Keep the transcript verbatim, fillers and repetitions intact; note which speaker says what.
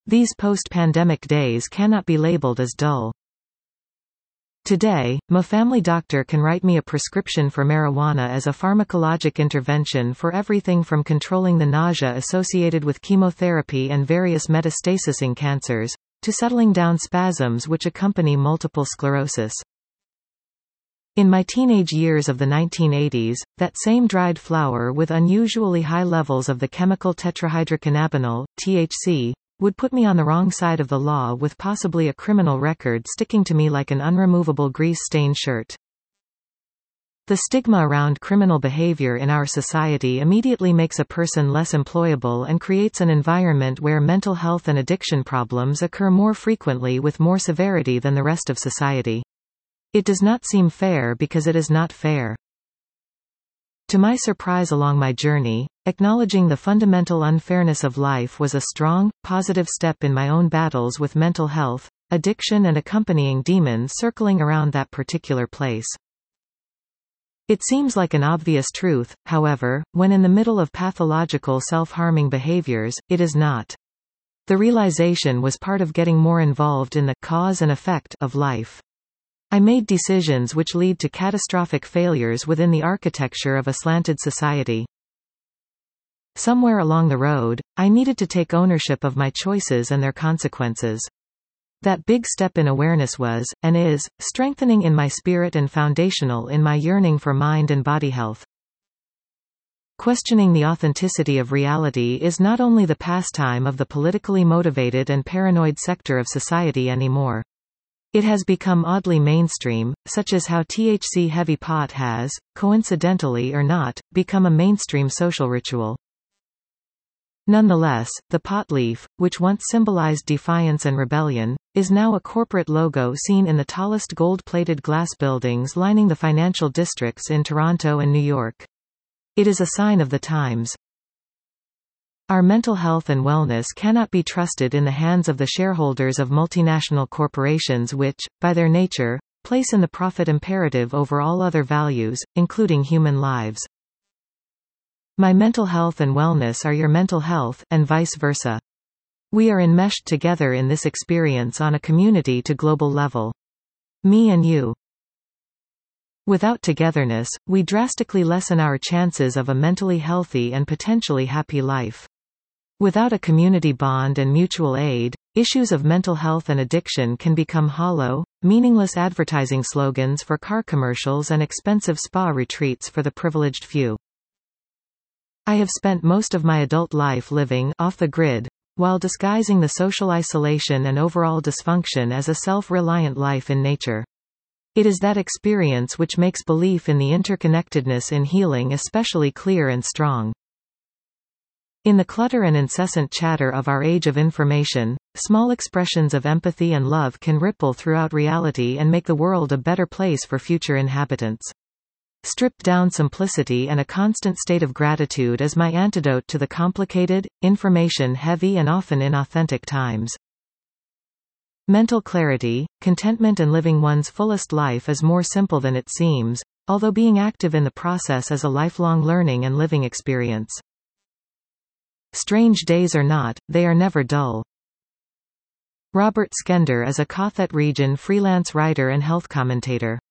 Speaker 1: These post-pandemic days cannot be labeled as dull. Today, my family doctor can write me a prescription for marijuana as a pharmacologic intervention for everything from controlling the nausea associated with chemotherapy and various metastasis cancers, to settling down spasms which accompany multiple sclerosis. In my teenage years of the nineteen eighties, that same dried flower with unusually high levels of the chemical tetrahydrocannabinol, T H C, would put me on the wrong side of the law with possibly a criminal record sticking to me like an unremovable grease-stained shirt. The stigma around criminal behavior in our society immediately makes a person less employable and creates an environment where mental health and addiction problems occur more frequently with more severity than the rest of society. It does not seem fair because it is not fair. To my surprise along my journey, acknowledging the fundamental unfairness of life was a strong, positive step in my own battles with mental health, addiction and accompanying demons circling around that particular place. It seems like an obvious truth, however, when in the middle of pathological self-harming behaviors, it is not. The realization was part of getting more involved in the cause and effect of life. I made decisions which lead to catastrophic failures within the architecture of a slanted society. Somewhere along the road, I needed to take ownership of my choices and their consequences. That big step in awareness was, and is, strengthening in my spirit and foundational in my yearning for mind and body health. Questioning the authenticity of reality is not only the pastime of the politically motivated and paranoid sector of society anymore. It has become oddly mainstream, such as how T H C-heavy pot has, coincidentally or not, become a mainstream social ritual. Nonetheless, the pot leaf, which once symbolized defiance and rebellion, is now a corporate logo seen in the tallest gold-plated glass buildings lining the financial districts in Toronto and New York. It is a sign of the times. Our mental health and wellness cannot be trusted in the hands of the shareholders of multinational corporations which, by their nature, place in the profit imperative over all other values, including human lives. My mental health and wellness are your mental health, and vice versa. We are enmeshed together in this experience on a community to global level. Me and you. Without togetherness, we drastically lessen our chances of a mentally healthy and potentially happy life. Without a community bond and mutual aid, issues of mental health and addiction can become hollow, meaningless advertising slogans for car commercials and expensive spa retreats for the privileged few. I have spent most of my adult life living off the grid, while disguising the social isolation and overall dysfunction as a self-reliant life in nature. It is that experience which makes belief in the interconnectedness in healing especially clear and strong. In the clutter and incessant chatter of our age of information, small expressions of empathy and love can ripple throughout reality and make the world a better place for future inhabitants. Stripped-down simplicity and a constant state of gratitude is my antidote to the complicated, information-heavy and often inauthentic times. Mental clarity, contentment and living one's fullest life is more simple than it seems, although being active in the process is a lifelong learning and living experience. Strange days or not, they are never dull. Robert Skender is a Cothet Region freelance writer and health commentator.